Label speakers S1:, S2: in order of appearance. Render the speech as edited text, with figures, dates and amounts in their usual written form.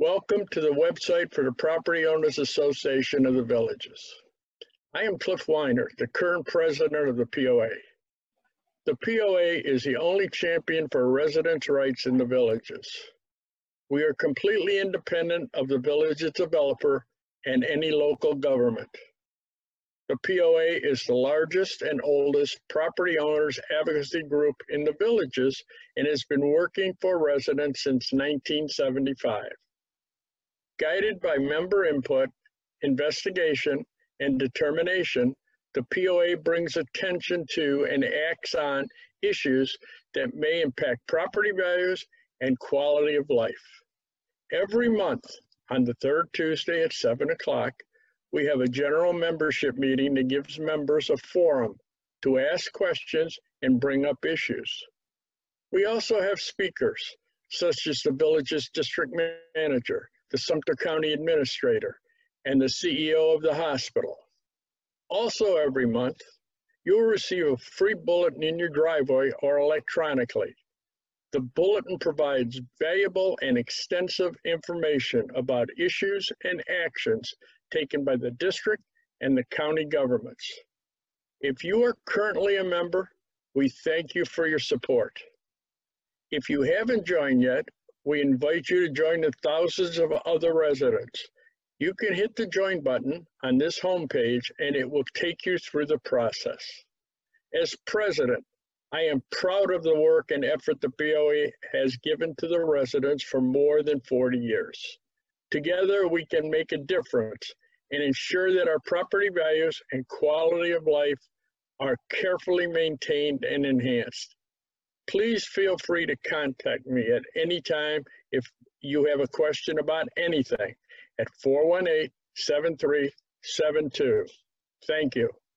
S1: Welcome to the website for the Property Owners Association of the Villages. I am Cliff Weiner, the current president of the POA. The POA is the only champion for residents' rights in the villages. We are completely independent of the village's developer and any local government. The POA is the largest and oldest property owners advocacy group in the villages and has been working for residents since 1975. Guided by member input, investigation, and determination, the POA brings attention to and acts on issues that may impact property values and quality of life. Every month, on the third Tuesday at 7 o'clock, we have a general membership meeting that gives members a forum to ask questions and bring up issues. We also have speakers, such as the village's district manager, the Sumter County Administrator, and the CEO of the hospital. Also every month, you will receive a free bulletin in your driveway or electronically. The bulletin provides valuable and extensive information about issues and actions taken by the district and the county governments. If you are currently a member, we thank you for your support. If you haven't joined yet, we invite you to join the thousands of other residents. You can hit the join button on this homepage and it will take you through the process. As president, I am proud of the work and effort the POA has given to the residents for more than 40 years. Together, we can make a difference and ensure that our property values and quality of life are carefully maintained and enhanced. Please feel free to contact me at any time if you have a question about anything at 418-7372. Thank you.